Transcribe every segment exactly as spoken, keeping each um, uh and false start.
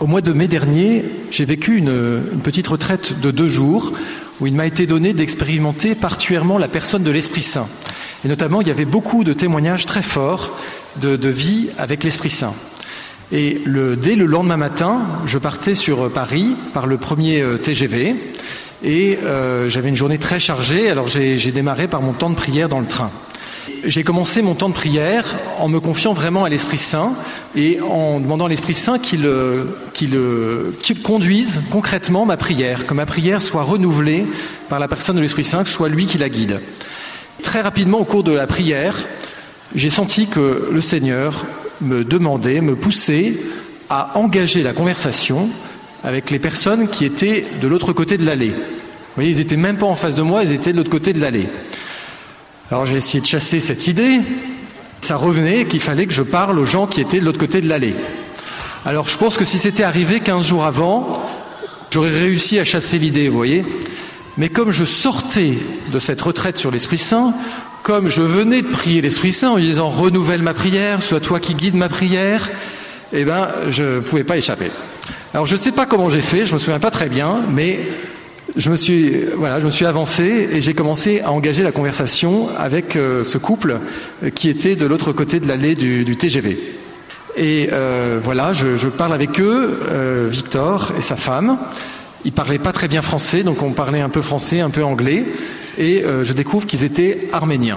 Au mois de mai dernier, j'ai vécu une, une petite retraite de deux jours où il m'a été donné d'expérimenter particulièrement la personne de l'Esprit Saint. Et notamment, il y avait beaucoup de témoignages très forts de, de vie avec l'Esprit Saint. Et le, dès le lendemain matin, je partais sur Paris par le premier T G V et euh, j'avais une journée très chargée, alors j'ai, j'ai démarré par mon temps de prière dans le train. J'ai commencé mon temps de prière en me confiant vraiment à l'Esprit Saint et en demandant à l'Esprit Saint qu'il, qu'il, qu'il conduise concrètement ma prière, que ma prière soit renouvelée par la personne de l'Esprit Saint, que ce soit lui qui la guide. Très rapidement, au cours de la prière, j'ai senti que le Seigneur me demandait, me poussait à engager la conversation avec les personnes qui étaient de l'autre côté de l'allée. Vous voyez, ils étaient même pas en face de moi, ils étaient de l'autre côté de l'allée. Alors j'ai essayé de chasser cette idée. Ça revenait qu'il fallait que je parle aux gens qui étaient de l'autre côté de l'allée. Alors je pense que si c'était arrivé quinze jours avant, j'aurais réussi à chasser l'idée, vous voyez. Mais comme je sortais de cette retraite sur l'Esprit Saint, comme je venais de prier l'Esprit Saint en lui disant « renouvelle ma prière, sois toi qui guide ma prière », eh ben, je ne pouvais pas échapper. Alors je ne sais pas comment j'ai fait, je me souviens pas très bien, mais je me suis, voilà, je me suis avancé et j'ai commencé à engager la conversation avec euh, ce couple qui était de l'autre côté de l'allée du, du T G V. Et euh, voilà, je, je parle avec eux, euh, Victor et sa femme. Ils parlaient pas très bien français, donc on parlait un peu français, un peu anglais. Et euh, je découvre qu'ils étaient arméniens.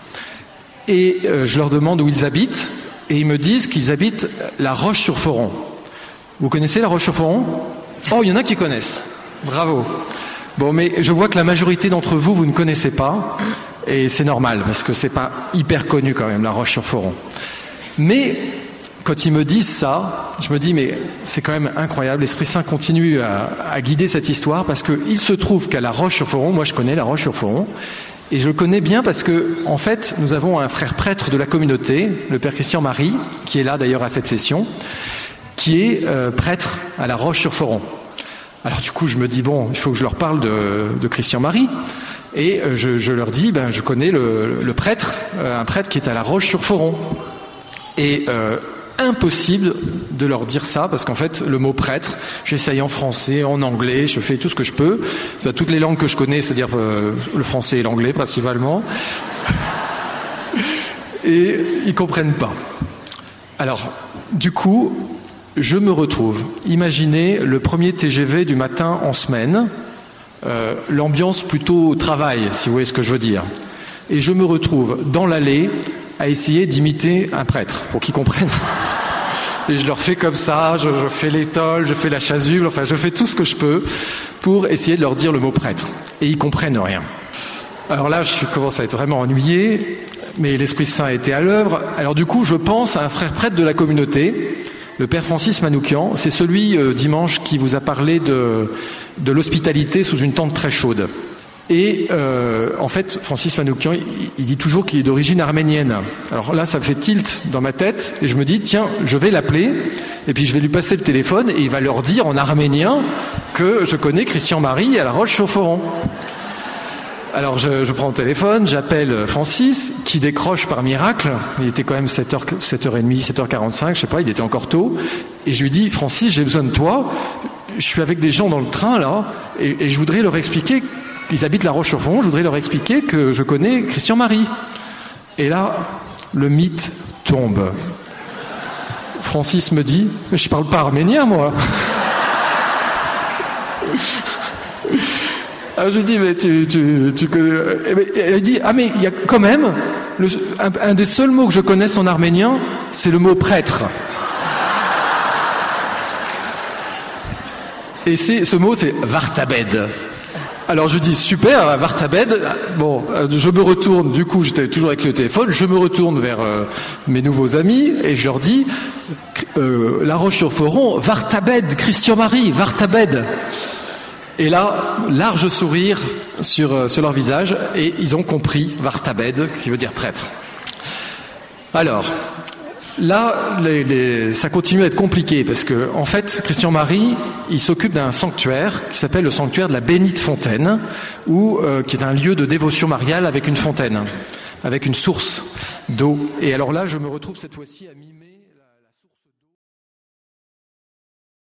Et euh, je leur demande où ils habitent, et ils me disent qu'ils habitent la Roche-sur-Foron. Vous connaissez la Roche-sur-Foron ? Oh, il y en a qui connaissent. Bravo. Bon, mais je vois que la majorité d'entre vous, vous ne connaissez pas, et c'est normal, parce que c'est pas hyper connu quand même, la Roche-sur-Foron. Mais quand ils me disent ça, je me dis, mais c'est quand même incroyable, l'Esprit Saint continue à, à guider cette histoire, parce qu'il se trouve qu'à la Roche-sur-Foron, moi je connais la Roche-sur-Foron, et je le connais bien parce que, en fait, nous avons un frère prêtre de la communauté, le Père Christian Marie, qui est là d'ailleurs à cette session, qui est euh, prêtre à la Roche-sur-Foron. Alors du coup, je me dis, bon, il faut que je leur parle de, de Christian Marie, et euh, je, je leur dis, ben, je connais le, le prêtre, euh, un prêtre qui est à la Roche-sur-Foron. Et euh, impossible de leur dire ça, parce qu'en fait, le mot prêtre, j'essaye en français, en anglais, je fais tout ce que je peux, enfin, toutes les langues que je connais, c'est-à-dire euh, le français et l'anglais principalement, et ils comprennent pas. Alors, du coup, je me retrouve, imaginez le premier T G V du matin en semaine, euh, l'ambiance plutôt travail, si vous voyez ce que je veux dire, et je me retrouve dans l'allée à essayer d'imiter un prêtre, pour qu'ils comprennent. Et je leur fais comme ça, je, je fais l'étole, je fais la chasuble, enfin je fais tout ce que je peux pour essayer de leur dire le mot prêtre. Et ils comprennent rien. Alors là, je commence à être vraiment ennuyé, mais l'Esprit Saint était à l'œuvre. Alors du coup, je pense à un frère prêtre de la communauté, le Père Francis Manoukian. C'est celui, euh, dimanche, qui vous a parlé de, de l'hospitalité sous une tente très chaude. Et euh, en fait, Francis Manoukian, il, il dit toujours qu'il est d'origine arménienne. Alors là, ça me fait tilt dans ma tête, et je me dis, tiens, je vais l'appeler, et puis je vais lui passer le téléphone, et il va leur dire en arménien que je connais Christian Marie à la Roche-sur-Foron. Alors je, je prends le téléphone, j'appelle Francis, qui décroche par miracle. Il était quand même sept heures, sept heures trente, sept heures quarante-cinq, je sais pas, il était encore tôt. Et je lui dis, Francis, j'ai besoin de toi. Je suis avec des gens dans le train, là, et, et je voudrais leur expliquer. Ils habitent la Roche-sur-Foron, je voudrais leur expliquer que je connais Christian Marie. Et là, le mythe tombe. Francis me dit, mais je parle pas arménien, moi. Alors je lui dis, mais tu, tu, tu connais... Et il dit, ah mais il y a quand même, le, un, un des seuls mots que je connaisse en arménien, c'est le mot prêtre. Et c'est, ce mot, c'est vartabed. Alors je dis super, Vartabed. Bon, euh, je me retourne, du coup j'étais toujours avec le téléphone, je me retourne vers euh, mes nouveaux amis et je leur dis euh, La Roche-sur-Foron, Vartabed, Christian Marie, Vartabed. Et là, large sourire sur, euh, sur leur visage et ils ont compris Vartabed, qui veut dire prêtre. Alors, là, les, les, ça continue à être compliqué parce que, en fait, Christian Marie, il s'occupe d'un sanctuaire qui s'appelle le sanctuaire de la Bénite Fontaine, où, euh, qui est un lieu de dévotion mariale avec une fontaine, avec une source d'eau. Et alors là, je me retrouve cette fois-ci à mi